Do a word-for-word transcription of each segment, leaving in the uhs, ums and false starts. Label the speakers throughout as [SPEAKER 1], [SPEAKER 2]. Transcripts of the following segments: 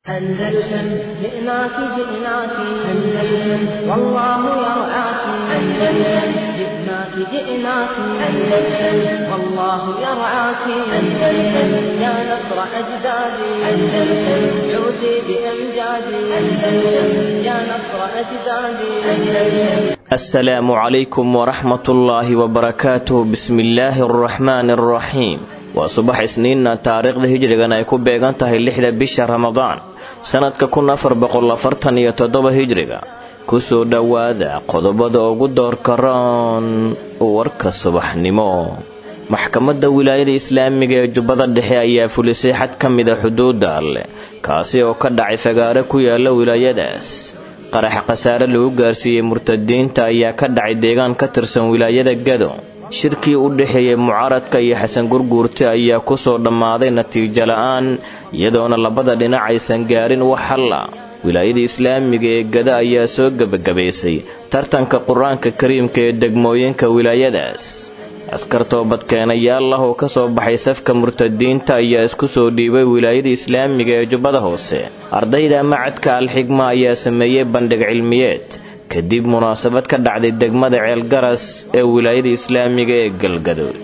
[SPEAKER 1] أندلسن جئناك جئناك أندلسن والله يرعاك أندلسن جئناك جئناك أندلسن والله يرعاك أندلسن يا نصر أجدادي أندلسن عودي بأمجادي أندلسن يا نصر أجدادي أندلسن.
[SPEAKER 2] السلام عليكم ورحمة الله وبركاته. بسم الله الرحمن الرحيم. waa subax isniinna taariikhda hijrigana ay ku beegan tahay lixda bisha ramadaan sanadka kun afar boqol afartan iyo toddoba hijriga. kusoo dhawaada qodobada ugu doorka roon warka subaxnimo. maxkamadda wilaayada islaamiga ee jubbada dhexe ayaa fulisay xad ka mid ah xuduudda Alle kaasi oo ka dhacay fagaare ku yaala wilaayadaas. qarax khasaare lagu gaarsiiyey murtadiinta ayaa ka dhacay deegaan ka tirsan wilaayada Gado. shirkii u dhaxeeyay mucaaradka iyo xasan gurguurte ayaa ku soo dhammaaday natiijo la'aan iyadoona labada dhinac aysan gaarin wax xal ah. wilaayada islaamiga ee Gado ayaa soo gabagabaysay tartanka quraanka kariimka ee degmooyinka wilaayadaas. askar toobadkeenayaal ah oo ka soo baxay safka murtadiinta ayaa isku soo dhiibay wilaayada islaamiga ee Jubbada Hoose. ardayda macadka Al-Xigma ayaa sameeyay bandhig cilmiyeed kadib munaasabad ka dhacday degmada Ceel Garas ee wilaayada islaamiga ee Galgaduud.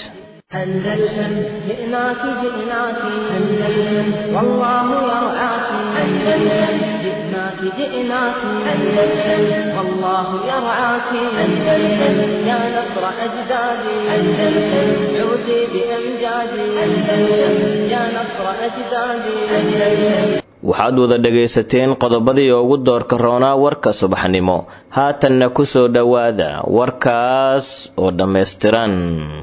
[SPEAKER 1] أندلسن جئناك جئناك أندلسن والله يرعاك أندلسن جئناك جئناك أندلسن والله يرعاك أندلسن يا نصر أجدادي أندلسن عودي بأمجادي أندلسن يا نصر أجدادي أندلسن.
[SPEAKER 2] waxaad wada dhagaysateen qodobadii ugu doorka roonaa warka subaxnimo. haatanna ku soo dhawaada warkaas oo dhammaystiran.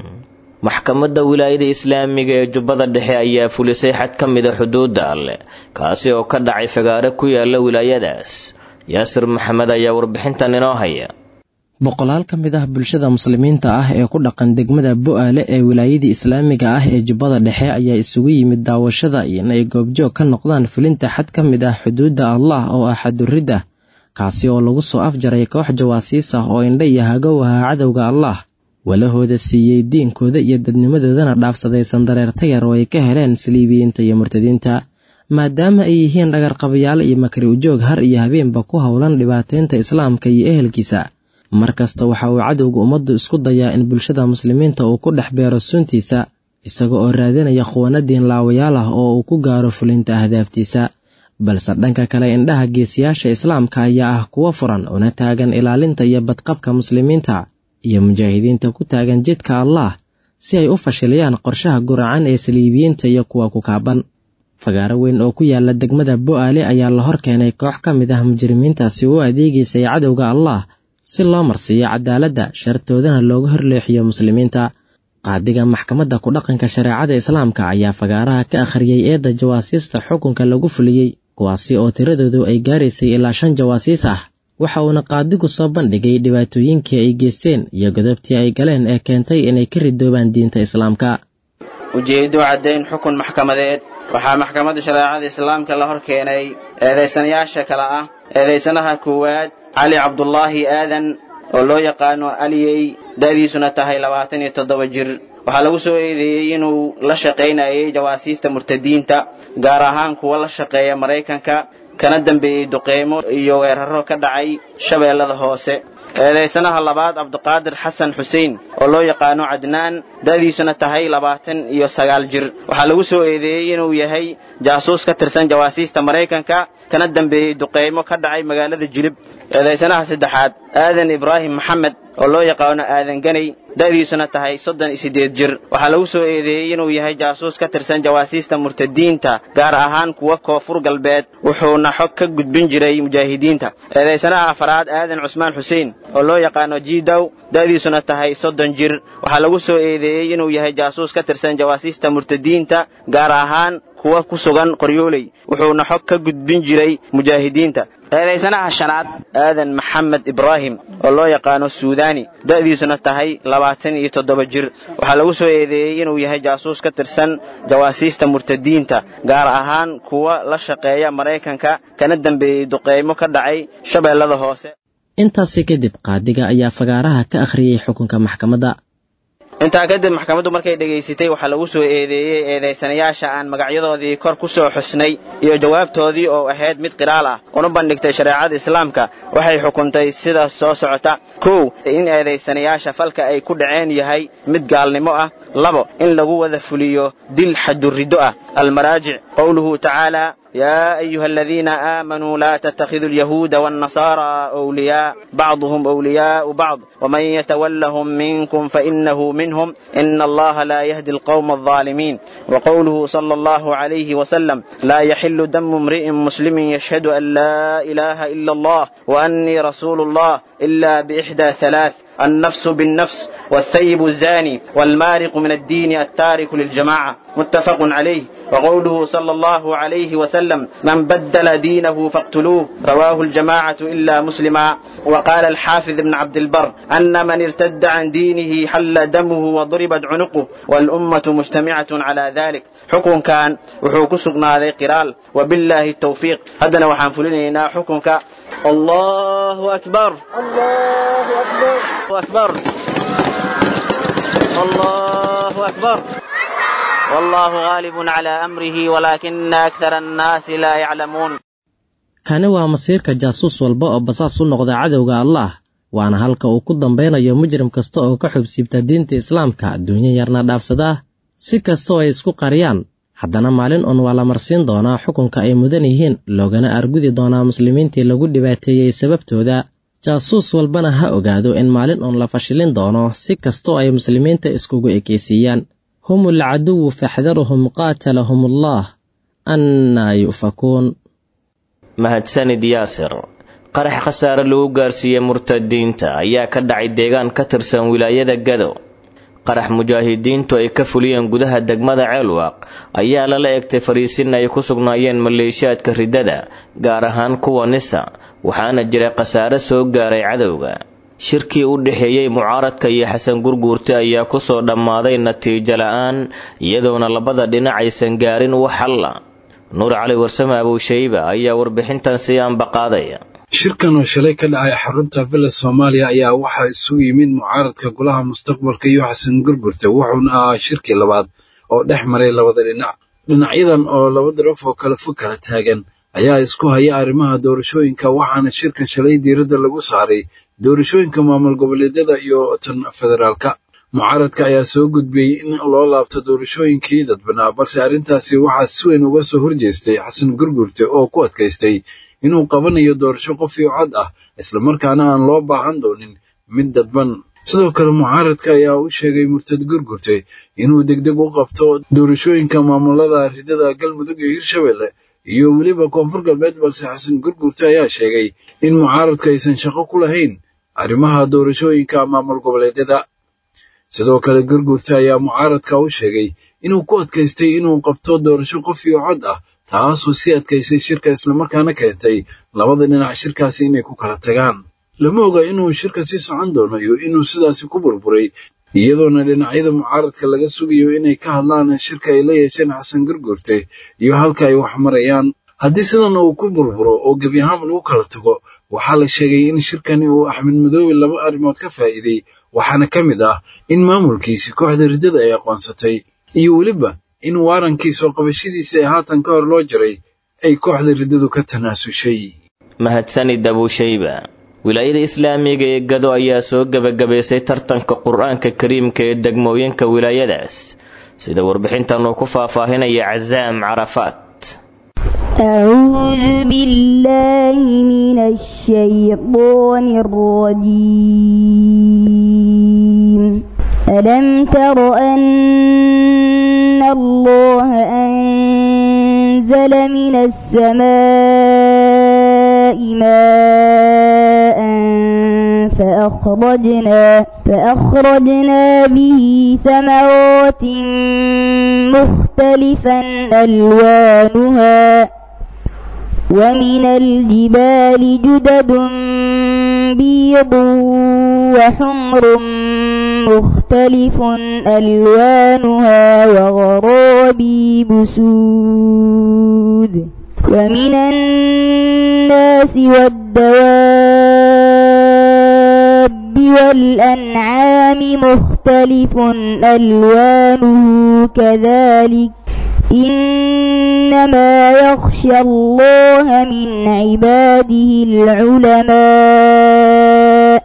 [SPEAKER 2] maxkamadda wilaayada islaamiga ee Jubbada Dhexe ayaa fulisay xad ka mid ah xuduudda Alle kaasi oo ka dhacay fagaare ku yaala wilaayadaas. yaasir maxamed ayaa warbixintan inoo haya.
[SPEAKER 3] boqolaal ka mid ah bulshada muslimiinta ah ee ku dhaqan degmada Bu'aale ee wilaayada islaamiga ah ee Jubbada Dhexe ayaa isugu yimid daawashada in ay goobjoog ka noqdaan fulinta xad ka mid ah xuduudda Allah oo ah xaduridda kaasi oo lagu soo afjaray koox jawaasiis ah oo indha iyo hagow ah cadowga Allah walahooda siiyey diinkooda iyo dadnimadoodana dhaafsaday sandareerta yar oo ay ka heleen saliibiyiinta iyo murtadiinta maadaama ay yihiin dhagarqabayaal iyo makri ujoog har iyo habeenba ku howlan dhibaateynta islaamka iyo ehelkiisa. markasta waxa uu cadowga ummaddu isku dayaa in bulshada muslimiinta uu ku dhex beero suntiisa isaga oo raadinaya khuwanadiin laawayaal ah oo uu ku gaaro fulinta ahdaaftiisa. balse dhanka kale indhaha geesiyaasha islaamka ayaa ah kuwa furan una taagan ilaalinta iyo badqabka muslimiinta iyo mujaahidiinta ku taagan jidka Allah si ay u fashiliyaan qorshaha guracan ee saliibiyiinta iyo kuwa ku kaaban. fagaaro weyn oo ku yaala degmada Bu'aale ayaa la hor keenay koox ka mid ah mujrimiintaasi u adeegaysay cadowga Allah si loo marsiiyo cadaaladda shartoodana looga horleexiyo muslimiinta. qaadiga maxkamadda ku dhaqanka shareecada islaamka ayaa fagaaraha ka akhriyay eedda jawaasiista xukunka lagu fuliyey kuwaasi oo tiradoodu ay gaaraysay ilaa shan jawaasiis ah. waxa uuna qaadigu soo bandhigay dhibaatooyinkii ay geysteen iyo godobtii ay galeen ee keentay inay ka ridoobaan diinta islaamka.
[SPEAKER 4] ujeedo caddayn xukun maxkamadeed. waxaa maxkamadda shareecada islaamka la hor keenay eedaysanayaasha kala ah eedaysanaha koowaad cali cabdullaahi aadan oo loo yaqaano aliyey da'diisuna tahay labaatan iyo toddoba jir. waxaa lagu soo eedeeyey inuu la shaqaynayay jawaasiista murtadiinta gaar ahaan kuwa la shaqeeya Maraykanka kana dambeeyey duqeymo iyo weeraro ka dhacay shabeellada hoose. eedaysanaha labaad cabdiqaadir xasan xuseen oo loo yaqaano cadnaan da'diisuna tahay labaatan iyo sagaal jir. waxaa lagu soo eedeeyey inuu yahay jaasuus ka tirsan jawaasiista Maraykanka kana dambeeyey duqeymo ka dhacay magaalada Jilib. eedaysanaha saddexaad aadan ibraahim maxamed oo loo yaqaano aadan ganay da'diisuna tahay soddon iyo siddeed jir. waxaa lagu soo eedeeyey inuu yahay jaasuus ka tirsan jawaasiista murtadiinta gaar ahaan kuwa koonfur galbeed wuxuuna xog ka gudbin jiray mujaahidiinta. eedaysanaha afaraad aadan cusmaan xuseen oo loo yaqaano jiidow da'diisuna tahay soddon jir. waxaa lagu soo eedeeyey inuu yahay jaasuus ka tirsan jawaasiista murtadiinta gaar ahaan kuwa ku sugan qoryooley wuxuuna xog ka gudbin jiray mujaahidiinta. eedaysanaha shanaad aadan maxamed ibraahim oo loo yaqaano suudaani da'diisuna tahay labaatan iyo toddoba jir. waxaa lagu soo eedeeyey inuu yahay jaasuus ka tirsan jawaasiista murtadiinta gaar ahaan kuwa la shaqeeya Maraykanka kana dambeeyey duqeymo ka dhacay shabeellada hoose.
[SPEAKER 3] intaasi kadib qaadiga ayaa fagaaraha ka akhriyay xukunka maxkamadda.
[SPEAKER 4] intaa kadib maxkamaddu markay dhageysatay waxa lagu soo eedeeyay eedeysanayaasha aan magacyadoodii kor ku soo xusnay iyo jawaabtoodii oo ahayd mid qiraal ah una bandhigtay shariicada islaamka waxay xukuntay sida soo socota kow in eedeysanayaasha falka ay ku dhaceen yahay mid gaalnimo ah labo in lagu wada fuliyo dil xadurido ah almaraajic qowluhu tacaala يا أيها الذين آمنوا لا تتخذوا اليهود والنصارى أولياء بعضهم أولياء بعض ومن يتولهم منكم فإنه منهم إن الله لا يهدي القوم الظالمين وقوله صلى الله عليه وسلم لا يحل دم امرئ مسلم يشهد أن لا إله إلا الله وأني رسول الله إلا بإحدى ثلاث النفس بالنفس والثيب الزاني والمارق من الدين التارك للجماعة متفق عليه وقوله صلى الله عليه وسلم من بدل دينه فاقتلوه رواه الجماعة إلا مسلما وقال الحافظ ابن عبد البر أن من ارتد عن دينه حل دمه وضربت عنقه والأمة مجتمعة على ذلك حكم كان وحوك سقنا ذي قرال وبالله التوفيق هدنا وحنفلنا حكمك الله أكبر الله أكبر أكبر الله أكبر والله غالب على أمره ولكن أكثر الناس لا يعلمون
[SPEAKER 3] kani waa masiirka jaasuus walba oo basaas u noqda cadowga Allah waana halka uu ku dambaynayo mujrim kasta oo ka xubsiibta diinta islaamka adduunyo yarna dhaafsada si kasta oo ay isku qariyaan haddana maalin un waa la marsiin doonaa xukunka ay mudan yihiin loogana argudi doonaa muslimiintii lagu dhibaateeyey sababtooda jaasuus walbana ha ogaado in maalin un la fashilin doono si kasta oo ay muslimiinta iskugu ekeysiiyaan hum alcaduwu faxdaruhum qaatalahum allah annaa yu'fakuun
[SPEAKER 2] mahadsanid yaasir qarax khasaare lagu gaarsiiyey murtadiinta ayaa ka dhacay deegaan ka tirsan wilaayada Gado qarax mujaahidiintu ay ka fuliyeen gudaha degmada Ceelwaaq ayaa lala eegtay fariisin ay ku sugnaayeen maleeshiyaadka ridada gaar ahaan kuwa nisa waxaana jiray khasaare soo gaaray cadowga shirkii u dhaxeeyay mucaaradka iyo Xasan Gurguurte ayaa ku soo dhamaaday natiijo la'aan iyadoona labada dhinac aysan gaarin wax xal ah nuur cali warsame abu shayba ayaa warbixintan siyaan baqaadaya
[SPEAKER 5] shirkan oo shalay ka dhacay xarunta villa Soomaaliya ayaa waxa isugu yimid mucaaradka golaha mustaqbalka iyo Xasan Gurguurte wuxuuna ahaa shirkii labaad oo dhex maray labada dhinac dhinacyadan oo laba daraf oo kala fog kala taagan ayaa isku haya arrimaha doorashooyinka waxaana shirkan shalay diiradda lagu saaray doorashooyinka maamul goboleedyada iyo tan federaalka mucaaradka ayaa soo gudbiyey in loo laabto doorashooyinkii dadbanaa balse arrintaasi waxaa si weyn uga soo horjeestay Xasan Gurguurte oo ku adkaystay inuu qabanayo doorasho qof iyo cod ah isla markaana aan loo baahan doonin mid dadban sidoo kale mucaaradka ayaa u sheegay murtad Gurguurte inuu degdeg u qabto doorashooyinka maamulada ridada Galmudug iyo Hirshabelle iyo weliba Koonfur Galbeed balse Xasan Gurguurte ayaa sheegay in mucaaradka aysan shaqo ku lahayn arrimaha doorashooyinka maamul goboleedyada sidoo kale Gurguurte ayaa mucaaradka u sheegay inuu ku adkaystay inuu qabto doorasho qof iyo cod ah taasoo si adkaysay shirka isla markaana keentay labada dhinac shirkaasi inay ku kala tagaan lama oga inuu shirka sii socon doono iyo inuu sidaasi ku burburay iyadoona dhinacyada mucaaradka laga sugayo inay ka hadlaan shirka ay la yeesheen Xasan Gurguurte iyo halka ay wax marayaan haddii sidan uu ku burburo oo gebi ahaan lagu kala tago waxaa la sheegay in shirkani uu Axmed Madoobe laba arrimood ka faa'iiday waxaana ka mid ah in maamulkiisa kooxda ridada ay aqoonsatay iyo weliba in waarankii soo qabashadiisa ee haatan ka hor loo jiray ay kooxda ridadu ka tanaasushay
[SPEAKER 2] mahadsanid abu shayba wilaayada islaamiga ee Gado ayaa soo gabagabeysay tartanka quraanka kariimka ee degmooyinka wilaayadaas sida warbixintan uu ku faahfaahinaya Cazaam Carafaat
[SPEAKER 6] أعوذ بالله من الشيطان الرجيم ألم تر أن الله أنزل من السماء ماء فأخرجنا فأخرجنا به ثمرات مختلفا ألوانها ومن الجبال جدد بيض وحمر مختلف ألوانها وغرابيب سود ومن الناس والدواب والأنعام مختلف مختلف ألوانه كذلك إنما يخشى الله من عباده العلماء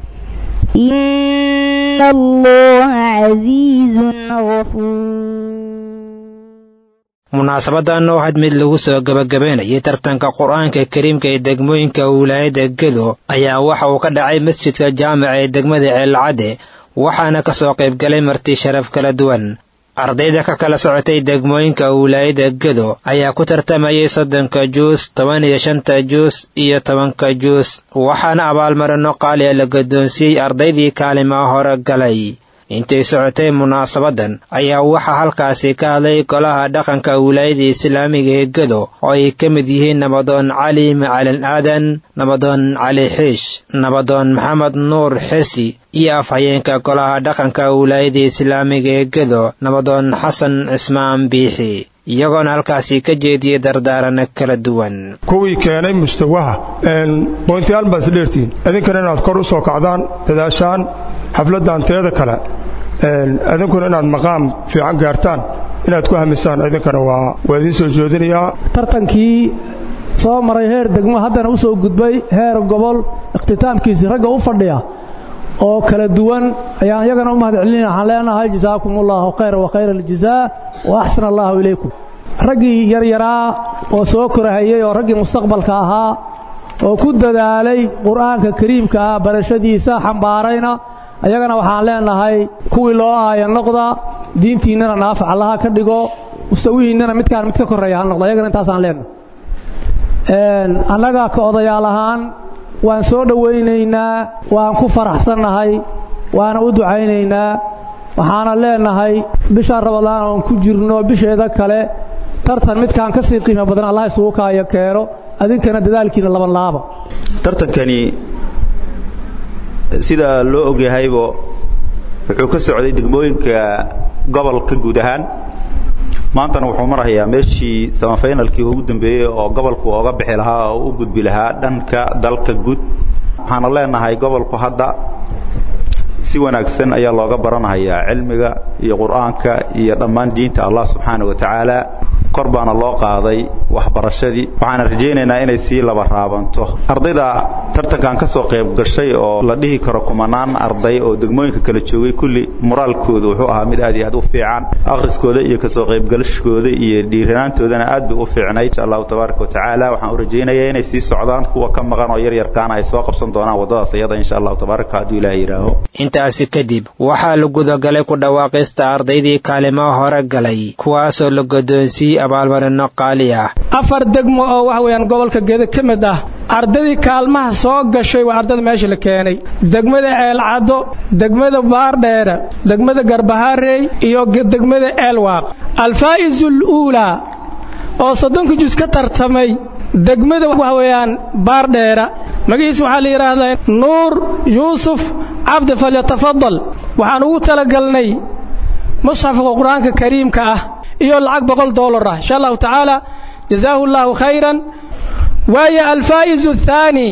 [SPEAKER 6] إن الله عزيز غفور.
[SPEAKER 7] munaasabadan oo had mid lagu soo gabagabeynayay tartanka qur-aanka kariimka ee degmooyinka wilaayada Gedo ayaa waxa uu ka dhacay masjidka jaamaca ee degmada Ceelcade waxaana ka soo qayb galay marti sharaf kala duwan. ardayda ka kala socotay degmooyinka wilaayada Gedo ayaa ku tartamayay soddonka juus, toban iyo shanta juus iyo tobanka juus waxaana abaalmarino qaali ah la guddoonsiiyay ardaydii kaalimaha hore galay. intay socotay munaasabadan ayaa waxa halkaasi ka hadlay golaha dhaqanka wilaayada islaamiga ee Gedo oo ay ka mid yihiin nabadoon Cali Macalin Aadan, nabadoon Cali Xiish, nabadoon Maxamed Nuur Xesi iyo afhayeenka golaha dhaqanka wilaayada islaamiga ee Gedo nabadoon Xasan Cismaan Biixi iyagoona halkaasi ka jeediyay dardaaranno kala duwan.
[SPEAKER 8] kuwii keenay mustawaha een boontiyaal bas dheertiin idinkana inaad kor u soo kacdaan dadaashaan xafladan teeda kale een idinkuna inaad maqaam fiican gaartaan inaad ku hamisaan idinkana waa waadin soo jeedinayaa.
[SPEAKER 9] tartankii soo maray heer degmo haddana u soo gudbay heer gobol iqtitaamkiisa ragga u fadhiya oo kala duwan ayaan iyagana u mahadcelinaa. waxaan leenahay jazaakumullahu khayran wa khayral jazaa wa ahsana Allahu ilaykum. raggii yar yaraa oo soo korahayay oo raggii mustaqbalka ahaa oo ku dadaalay quraanka kariimka ah barashadiisa xambaarayna ayagana waxaan leenahay kuwii loo aayo noqda diintiinana naafac Allah ka dhigo ustawiinana midkaan mid ka koreeya noqda ayagana intaasaan leenahay. een anaga ka odayaal ahaan waan soo dhaweynaynaa waan ku faraxsanahay waana u ducaynaynaa waxaana leenahay bisha Ramadaan oo ku jirno bisheeda kale tartan midkaan ka sii qiimo badan Allah isugu kaayo keeno adinkana dadaalkiina laba laaba.
[SPEAKER 10] tartankani sida loo ogayaybo wuxuu ka socday degmooyinka gobolka guud ahaan maantana wuxuu marayaa meeshii sama finalkii ugu dambeeyay oo gobolku uga bixi lahaa oo u gudbi lahaa dhanka dalka guud. waxaan leenahay gobolku hadda si wanaagsan ayaa looga baranayaa cilmiga iyo quraanka iyo dhammaan diinta Allah subhanahu wa ta'ala kor baana loo qaaday waxbarashadii waxaan rajaynaynaa inay si laba raabanto. ardayda tartankan ka soo qayb gashay oo la dhihi karo kumanaan arday oo degmooyinka kala joogay kulli moraalkoodu wuxuu ahaa mid aad iyo aad u fiican akhriskooda iyo ka soo qayb galashkooda iyo dhiiranaantoodana aad bay u fiicnay insha Allah tabaaraka wa ta'ala. waxaan u rajaynayaa inay si socdaan kuwa ka maqan oo yar yar kaan ay soo qabsan doonaan wadadaas iyada insha Allah tabaaraka haduu Ilaahay yiraaho.
[SPEAKER 7] intaasi kadib waxaa la gudagalay ku dhawaaqista ardaydii kaalimaha hore galay kuwaas oo la guddoonsiiyay abaalmarino qaali ah.
[SPEAKER 9] afar degmo oo wax weeyaan gobolka Gedo ka mid ah ardaydii kaalmaha soo gashay waa ardada meesha la keenay degmada Ceelcado, degmada Baardheere, degmada Garbaharey iyo degmada Eelwaaq. alfaa'izul uula oo soddonka juz ka tartamay degmada wax weeyaan Baardheere magiis waxa la yiraahdaa Nuur Yuusuf Abdi falyatafadal. waxaan ugu talagalnay mushafka quraanka kariimka ah iyo lacag boqol dollar ah insha Allah ta'ala jazaahu Allahu khayran. waaya alfaa'iz athani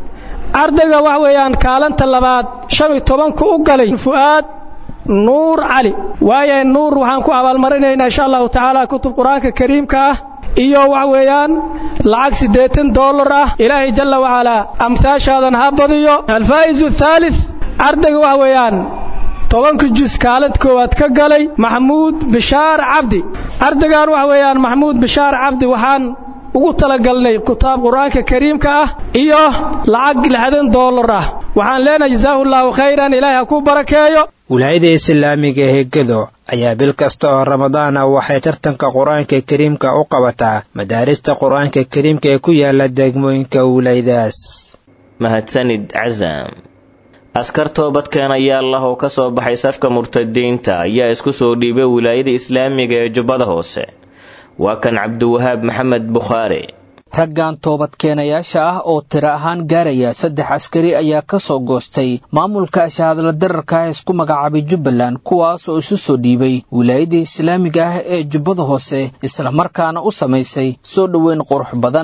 [SPEAKER 9] ardayga wax weeyaan kaalanta labaad shan iyo toban ku u galay Fuad Nuur Ali. waaya Nuur waxaan ku abaalmarinaynaa insha Allah ta'ala kutub quraanka kariimka ah iyo wax weeyaan lacag siddeetan dollar ah. Ilaahay jalla wa ala amtaashaadan ha badiyo. alfaa'iz athalith ardayga wax weeyaan tobanka juz kaalad koowaad ka galay Maxamuud Bishaar Cabdi. ardaygan wax weeyaan Maxamuud Bishaar Cabdi waxaan ugu talagalnay kitaab quraanka kariimka ah iyo lacag lixdan dollar ah. waxaan leenahay jazaahu Allahu khayran Ilaahay ku barakeeyo.
[SPEAKER 7] wilaayada islaamiga ee Gedo ayaa bil kasta oo Ramadaan ah waxay tartanka quraanka kariimka u qabataa madaarista quraanka kariimka ee ku yaala degmooyinka wilaayadaas.
[SPEAKER 2] mahadsanid Azam. askar toobadkeen ayaa Allah oo ka soo baxay safka murtadiinta ayaa isku soo dhiibay wilaayada islaamiga ee Jubbada Hoose. waa kan Cabdiwahaab Maxamed Bukhari.
[SPEAKER 11] raggan toobadkeenayaasha ah oo tiro ahaan gaaraya saddex askari ayaa ka soo goostay maamulka shahaadada dararka ee isku magacaabay Jubbaland kuwaas oo isu soo dhiibay wilaayada islaamiga ah ee Jubbada Hoose isla markaana u sameysay soo dhaweyn qurux badan.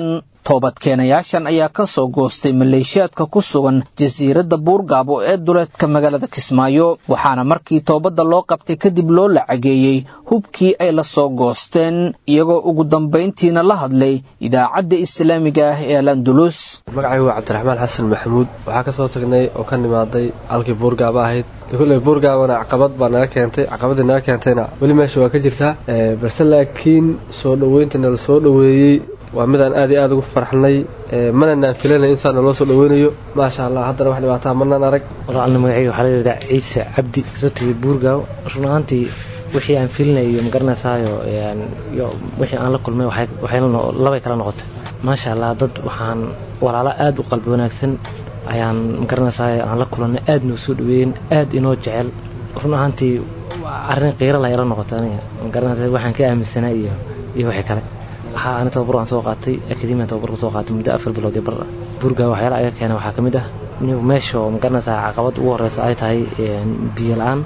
[SPEAKER 11] toobadkeenayaashan ayaa ka soo goostay maleeshiyaadka ku sugan jasiiradda buurgaabo ee duleedka magaalada kismaayo waxaana markii toobadda loo qabtay kadib loo lacageeyey hubkii ay la soo goosteen iyagoo ugu dambayntiina la hadlay idaacadda islaamiga ah ee al-andalus.
[SPEAKER 12] magacaygu waa cabdiraxmaan xasan maxamuud waxaa ka soo tagnay oo ka nimaaday halkii buurgaabo ahayd kulley buurgaabona caqabad baa naga keentay caqabadii naga keentayna weli meesha waa ka jirtaa balse laakiin soo dhoweynta nala soo dhoweeyey waa midaan aad iyo aad ugu farxnay mana naan filanay in saa naloo soo dhoweynayo maasha allah haddana wax dhibaataa manaan arag.
[SPEAKER 13] walaalna magacayga waxaa layidhahdaa ciise cabdi kasoo tegay buurgaabo run ahaantii wixii aan filinayo magaranaysayo iyo wixii aan la kulmay waxay labay kala noqotay maasha allah dad waxaan walaalo aad u qalbi wanaagsan ayaan magaranaysayo aan la kulanay aad noo soo dhaweeyeen aad inoo jecel run ahaantii arrin qiiro la yala noqotay aniga magaranaysayo waxaan ka aaminsanaa iyo iyo wixii kale waxaa ani tababar waan soo qaatay akademiya tababar ku soo qaatay muddo afar bilood iyo bar buurgaa waxyaala aga keena waxaa ka mid ah inuu meesha magaranaysayo caqabad ugu horeysa ay tahay biyo la-aan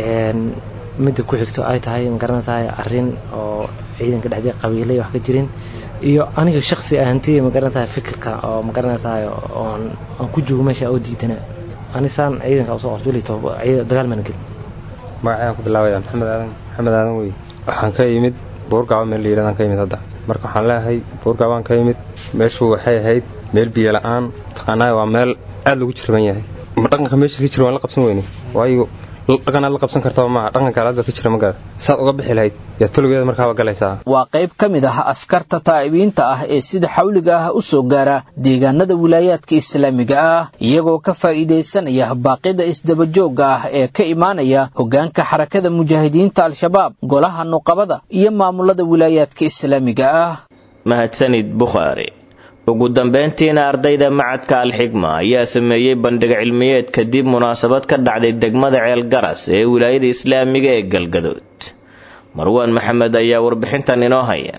[SPEAKER 13] midda ku xigto ay tahay magaranaysayo arrin oo ciidanka dhexdii qabiilay wax ka jirin iyo aniga shakhsi ahaantii magaranaysayo fikirka oo magaranaysayo oon aan ku joogo meesha oo diidana anisaan ciidanka usoo qortay dagaal mana gelin.
[SPEAKER 14] magacayaan ku bilaabaya maxamed aadan maxamed aadan wey waxaan ka yimid buurgaabo meel la yidhahdaan ka yimid hadda marka waxaan leeyahay buurgaabaan ka yimid meeshu waxay ahayd meel biyo la-aan taqaanaayo waa meel aad lagu jirban yahay ma dhaqanka meesha ka jira waan la qabsan weyne waayo dhaqan aad la qabsan kartaa maaha dhaqanka alaad baa ka jira magaada saad uga bixi lahayd yaa toligeeda markaaba galaysaa.
[SPEAKER 11] waa qayb ka mid ah askarta taa'ibiinta ah ee sida xawliga ah u soo gaara deegaanada wilaayaadka islaamiga ah iyagoo ka faa'iidaysanaya baaqida isdabajooga ah ee ka imaanaya hoggaanka xarakada mujaahidiinta al-shabaab golaha nuqabada iyo maamulada wilaayaadka islaamiga ah.
[SPEAKER 2] mahadsanid bukhaari. ugu dambeyntiina ardayda macadka alxigma ayaa sameeyey bandhig cilmiyeed kadib munaasabad ka dhacday degmada ceelgaras ee wilaayada islaamiga ee galgaduud. marwaan maxamed ayaa warbixintan inoo haya.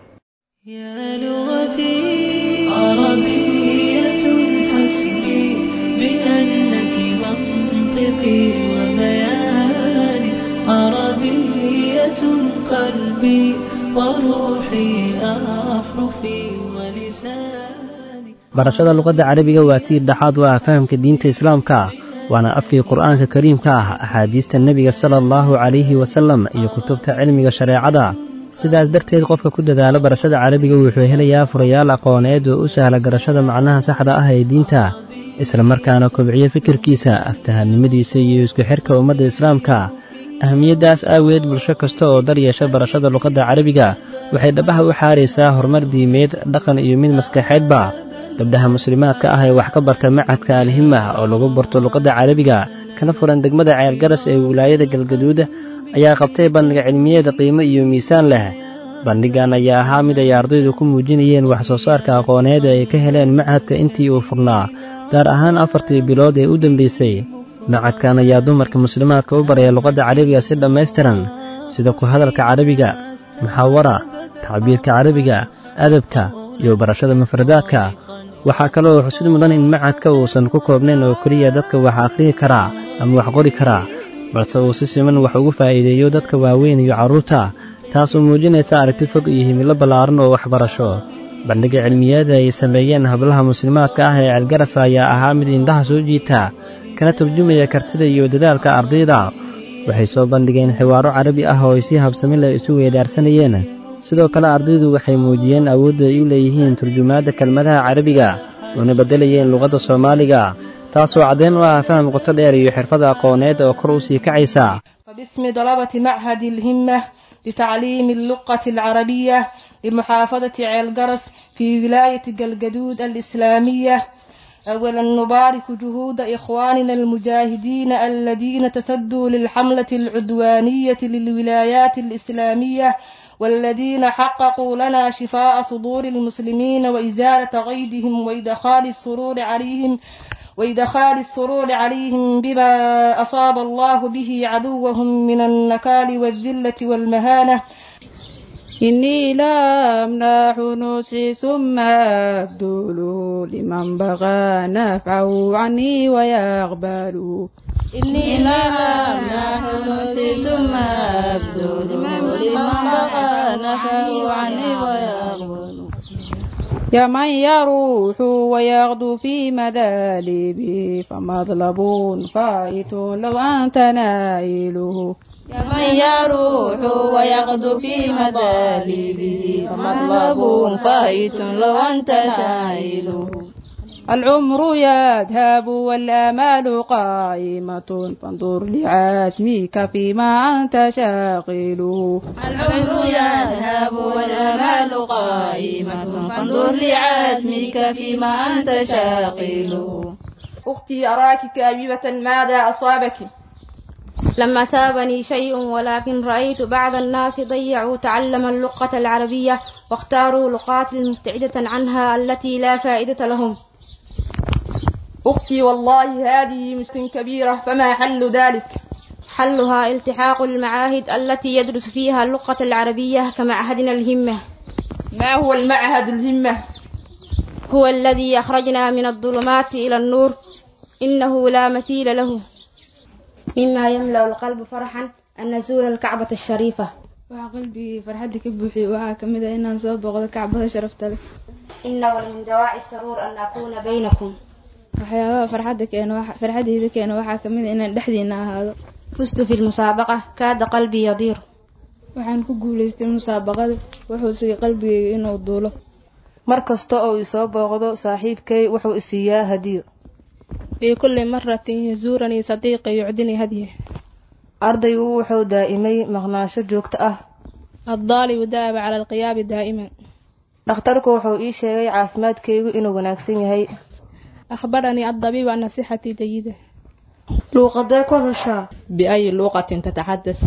[SPEAKER 15] barashada luqadda carabiga waa tiir dhexaad u ah fahamka diinta islaamka waana afkii qur'aanka kariimka ah axaadiista nebiga sala allahu calayhi wasallam iyo kutubta cilmiga shareecada sidaas darteed qofka ku dadaala barashada carabiga wuxuu helayaa furayaal aqooneed oo u sahla garashada macnaha saxda ah ee diinta isla markaana kobciyo fikirkiisa aftahanimadiisa iyo isku xirka ummadda islaamka ahamiyaddaas aaweed bulsho kasta oo dar yeesha barashada luqadda carabiga waxay dhabaha u xaaraysaa horumar diimeed dhaqan iyo mid maskaxeedba gabdhaha muslimaadka ah ee wax ka barta macadka alhimah oo lagu barto luqadda carabiga kana furan degmada ceelgaras ee wilaayada galgaduud ayaa qabtay bandhiga cilmiyeeda qiimo iyo miisaan leh bandhigan ayaa ahaa mid ay ardaydu ku muujinayeen wax soo saarka aqooneed ee ay ka heleen macadka intii uu furnaa gaar ahaan afartii bilood ee u dambaysay macadkan ayaa dumarka muslimaadka u baraya luqadda carabiga si dhammaystiran sida ku hadalka carabiga muxaawara tacbiirka carabiga adabka iyo barashada mufradaadka waxaa kaloo xusid mudan in macadka uusan ku koobnayn oo keliya dadka wax akhriyi karaa ama wax qori karaa balse uu si siman wax ugu faa'iideeyo dadka waaweyn iyo carruurta taasoo muujinaysa aragti fog iyo himilo ballaaran oo waxbarasho bandhiga cilmiyeeda ay sameeyeen hablaha muslimaadka ah ee ceelgaras ayaa ahaa mid indhaha soo jiita kana turjumaya kartida iyo dadaalka ardayda waxay soo bandhigeen xiwaaro carabi ah oo ay si habsami leh isu weedaarsanayeen sidoo kale ardaydu waxay muujiyeen awoodda ay u leeyihiin turjumaadda kelmadaha carabiga una beddelayeen luqadda soomaaliga taasoo caddeyn u ah faham qoto dheer iyo xirfada aqooneed oo kor u sii kacaysa.
[SPEAKER 16] باسم طلبة معهد الهمة لتعليم اللغة العربية لمحافظة عيلقرس في ولاية قلقدود الإسلامية أولا نبارك جهود إخواننا المجاهدين الذين تسدوا للحملة العدوانية للولايات الإسلامية والذين حققوا لنا شفاء صدور المسلمين وإزالة غيظهم وإدخال السرور عليهم وإدخال السرور عليهم بما أصاب الله به عدوهم من النكال والذلة والمهانة.
[SPEAKER 17] إني لا أمنح نصحي ثم أبذل لمن بغى نفعه عني ويقبل.
[SPEAKER 18] إني لا أمنح نصحي ثم أبذل لمن بغى نفعه عني ويقبل.
[SPEAKER 17] يا من يروح ويغدو في مدالبه فمطلب فائت لو أنت نائله
[SPEAKER 18] يا من يروح ويغدو في مدالبه فمطلب فائت لو أنت نائله
[SPEAKER 17] العمر يذهب والآمال قائمة فانظر لعزمك فيما أنت شاغله
[SPEAKER 18] العمر يذهب والآمال قائمة فانظر لعزمك فيما أنت شاغله
[SPEAKER 16] أختي أراك كاذبة ماذا أصابك؟
[SPEAKER 19] لم أصابني شيء ولكن رأيت بعض الناس ضيعوا تعلم اللغة العربية واختاروا لغات مبتعدة عنها التي لا فائدة لهم.
[SPEAKER 16] أختي والله هذه مشكلة كبيرة فما حل ذلك؟
[SPEAKER 19] حلها التحاق المعاهد التي يدرس فيها اللغة العربية كمعهدنا الهمة.
[SPEAKER 16] ما هو المعهد الهمة؟
[SPEAKER 19] هو الذي أخرجنا من الظلمات إلى النور إنه لا مثيل له. مما يملأ القلب فرحا أن نزور الكعبة الشريفة.
[SPEAKER 17] waxaa qalbigii farxadda ka buuxiyey waxaa ka mid ah inaan soo booqdo kacbada sharafta leh.
[SPEAKER 19] إنه من دواعي السرور أن أكون بينكم.
[SPEAKER 17] waxyaabaha farxadda keena farxadeyda keena waxaa ka mid ah inaan dhexdiina ahaado.
[SPEAKER 19] فزت في المسابقة كاد قلبي يضير.
[SPEAKER 17] waxaan ku guuleystay musaabaqada wuxuu sigay qalbigayga inuu duulo.
[SPEAKER 16] mar kasta oo uu soo booqdo saaxiibkay wuxuu isiiyaa hadiyo.
[SPEAKER 17] في كل مرة يزورني صديقي يعدني هديه.
[SPEAKER 16] ardaygu wuxuu daa'imay maqnaansho joogto ah.
[SPEAKER 17] الضالي دائب على القيام دائما.
[SPEAKER 16] dhakhtarku wuxuu ii sheegay caafimaadkaygu inuu wanaagsan yahay.
[SPEAKER 17] أخبرني الطبيب أن صحتي جيدة.
[SPEAKER 20] luuqadee ku hadashaa?
[SPEAKER 17] بأي لغة تتحدث؟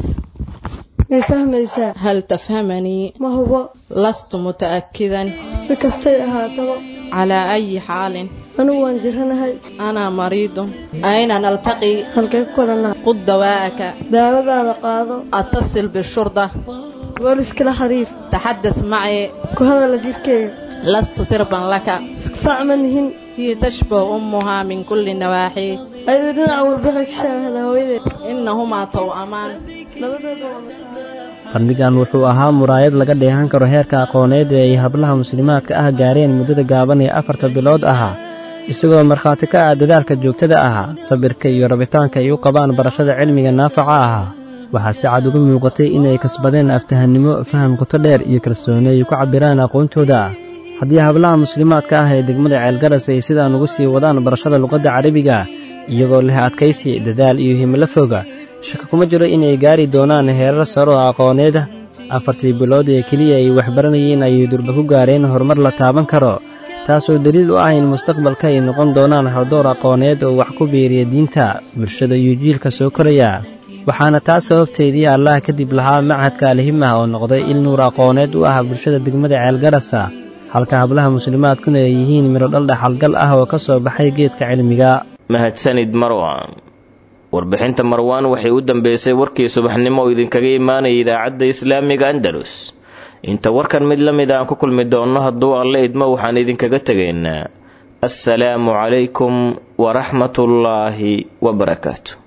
[SPEAKER 20] may fahmaysaa?
[SPEAKER 17] هل تفهمني؟
[SPEAKER 20] ma hubo.
[SPEAKER 17] لست متأكدا.
[SPEAKER 20] si kastay ahaataba.
[SPEAKER 17] على أي حال؟
[SPEAKER 20] anigu waan jiranahay.
[SPEAKER 17] أنا مريض. أين نلتقي؟
[SPEAKER 20] halkee ku kulanaa?
[SPEAKER 17] خذ دواءك.
[SPEAKER 20] daawadaada qaado.
[SPEAKER 17] أتصل بالشرطة.
[SPEAKER 20] booliskala xiriir.
[SPEAKER 17] تحدث معي.
[SPEAKER 20] ku hadala jirkeyga.
[SPEAKER 17] لست تربا لك.
[SPEAKER 20] isku faac ma nihin.
[SPEAKER 17] هي تشبه أمها من كل النواحي.
[SPEAKER 20] ayadu dhinaca walbaxay ka shaahada hooyadeed.
[SPEAKER 17] إنهما توأمان.
[SPEAKER 20] labadooda waa
[SPEAKER 15] qarnigan wuxuu ahaa muraayad laga dheehan karo heerka aqooneed ee ay hablaha muslimaadka ah gaareen muddada gaaban ee afarta bilood ahaa isagoo markhaati ka ah dadaalka joogtada ahaa sabirka iyo rabitaanka ay u qabaan barashada cilmiga naafaca ahaa waxaa si cad uga muuqatay inay kasbadeen aftahannimo faham qoto dheer iyo kalsooni ay ku cabbiraan aqoontooda haddii hablaha muslimaadka ah ee degmada ceelgaras ay sidaan ugu sii wadaan barashada luqadda carabiga iyagoo leh adkaysi dadaal iyo himilo foga shaka kuma jiro inay gaari doonaan heerar sare oo aqooneed afartii bilood ee keliya ay waxbaranayeen ayay durba ku gaareen horumar la taaban karo taasoo daliil u ah in mustaqbalka ay noqon doonaan haldoor aqooneed oo wax ku biiriya diinta bulshada iyo jiilka soo koraya waxaana taas sababteedii allah kadib lahaa machadka alhimah oo noqday il nuur aqooneed u ah bulshada degmada ceelgarasa halka hablaha muslimaadkuna ay yihiin miro dhal dhaxalgal ah oo ka soo baxay geedka cilmiga
[SPEAKER 2] mahadsanid marwan warbixinta marwaan waxay u dambeysay warkii subaxnimo oo idinkaga imaanayay idaacadda islaamiga andalus inta warkan mid la mid aan ku kulmi doonno hadduu alle idmo waxaan idinkaga tegaynaa assalaamu calaykum waraxmatullaahi wabarakaatu